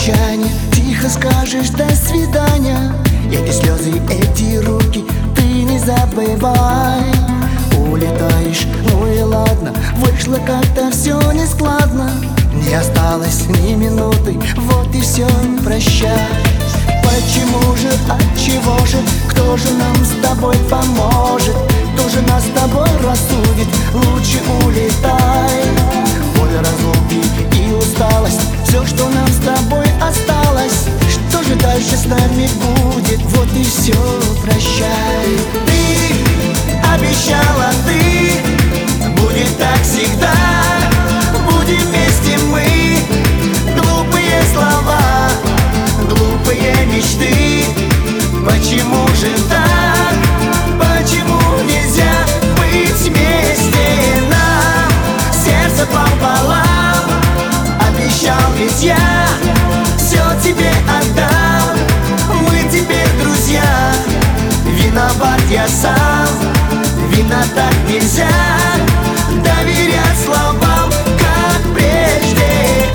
прощание тихо скажешь до свидания. Эти слезы, эти руки ты не забывай. Улетаешь, ну и ладно, вышло как-то все нескладно. Не осталось ни минуты, вот и все, прощай. Почему же, отчего же, кто же нам с тобой поможет? Кто же нас с тобой рассудит? Лучше улетай. Боль разлуки и усталость, все, что нам с тобой осталось. Что же дальше с нами будет? Вот и все, прощай. Ты обещала, ты будет так всегда. Будем вместе мы. Глупые слова, глупые мечты. Почему же так? Почему нельзя быть вместе нам? Сердце пополам. Обещал ведь я все тебе отдам. Мы теперь друзья. Виноват я сам. Вина так нельзя. Доверять словам, как прежде.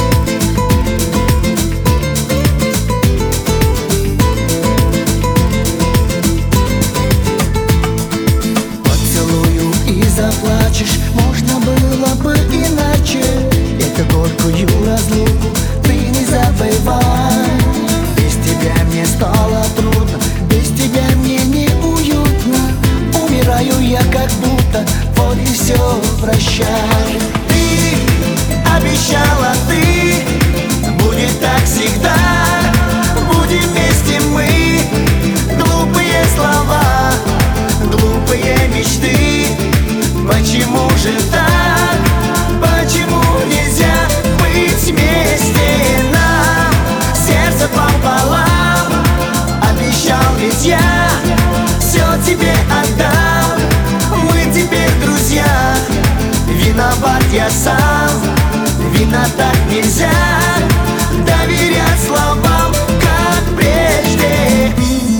Поцелую и заплачешь, можно было бы иначе. Эту горькую разлуку ты не забывай. Без тебя мне стало трудно, без тебя мне неуютно. Умираю я как будто, вот и все, прощай. Ты обещала, ты будет так всегда. Будем вместе мы. Глупые слова, глупые мечты. Почему же так? Почему нельзя быть вместе нам? Сердце пополам. Обещал ведь я все тебе отдам. Мы теперь друзья. Виноват я сам. Вина так нельзя. Доверять словам, как прежде.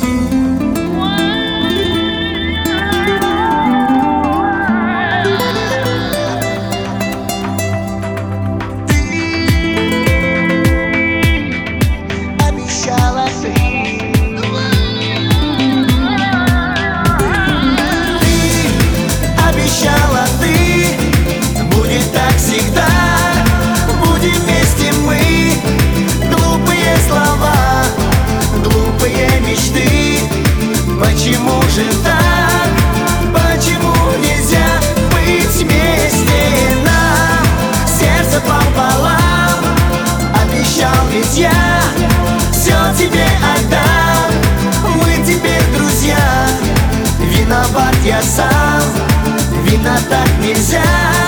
Почему же так? Почему нельзя быть вместе нам? Сердце пополам. Обещал ведь я все тебе отдам. Мы теперь друзья. Виноват я сам. Вина так нельзя.